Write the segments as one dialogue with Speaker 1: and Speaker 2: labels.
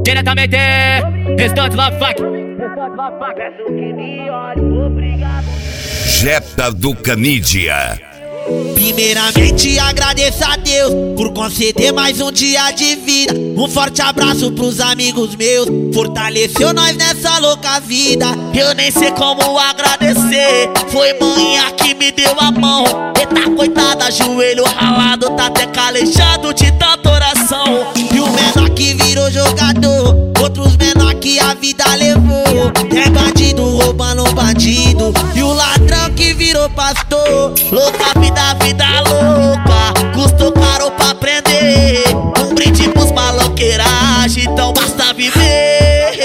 Speaker 1: Diretamente, Restante Love Funk.
Speaker 2: Jetta do Canidia.
Speaker 3: Primeiramente agradeço a Deus por conceder mais um dia de vida. Um forte abraço pros amigos meus, fortaleceu nós nessa louca vida. Eu nem sei como agradecer, foi manhã que me deu a mão. Eita coitada, joelho ralado, tá até calejado de tanta oração. E o menor que virou jogador, outros menor que a vida levou. É bandido roubando bandido, e o ladrão que virou pastor. Louca vida louca, custou caro pra aprender. Um brinde pros maloqueiragem, então basta viver.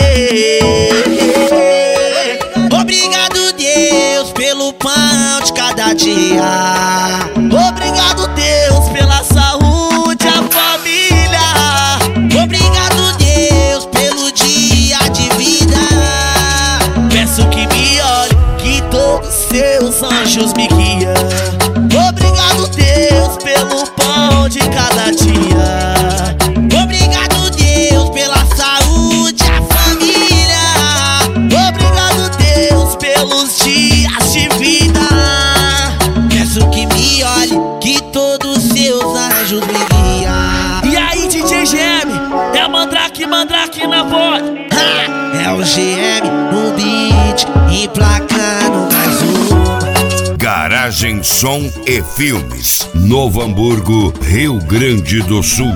Speaker 3: Obrigado Deus pelo pão de cada dia. Obrigado Deus pela saúde, a família. Obrigado Deus pelo dia de vida. Peço que me olhe, que todos seus anjos me guiam. Obrigado Deus pelo pão de cada dia. Obrigado Deus pela saúde, a família. Obrigado Deus pelos dias de vida. Peço que me olhe, que todos seus anjos me guiam.
Speaker 4: E aí DJ GM, é Mandrake na voz.
Speaker 3: É o GM no beat, emplacando mais uma.
Speaker 2: Garagem Som e Filmes, Novo Hamburgo, Rio Grande do Sul.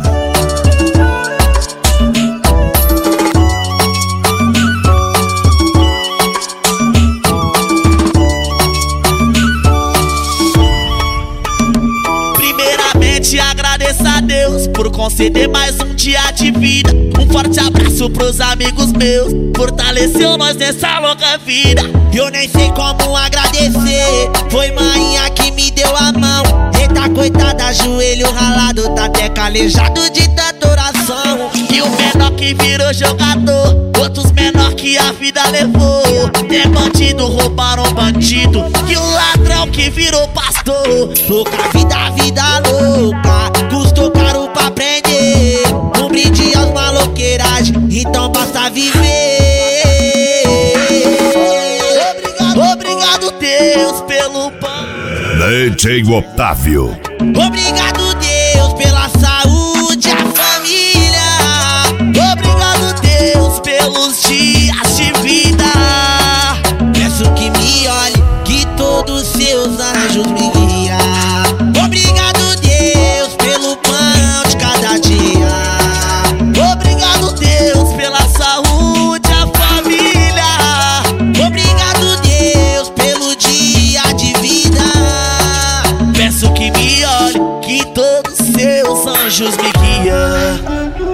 Speaker 3: Primeiramente agradeço a Deus por conceder mais um dia de vida. Um forte abraço pros amigos meus, fortaleceu nós nessa louca vida. Eu nem sei como agradecer, foi manhã que me deu a mão. Eita coitada, joelho ralado, tá até calejado de tanta oração. E o menor que virou jogador, outros menor que a vida levou. É bandido, roubaram bandido, e o ladrão que virou pastor. Louca vida louca, custou caro pra aprender. Um brinde aos maloqueiragem, então basta viver. Obrigado Deus pelo pão.
Speaker 2: DJ Otávio.
Speaker 3: Obrigado Deus pela saúde, a família. Obrigado Deus pelos dias de vida. Peço que me olhe, que todos seus anjos me guiam. Obrigado Deus pelo pão de cada dia. Obrigado Deus pela saúde, a família. Obrigado Deus pelo dia de vida. Peço que me olhe, que todos seus anjos me guiam.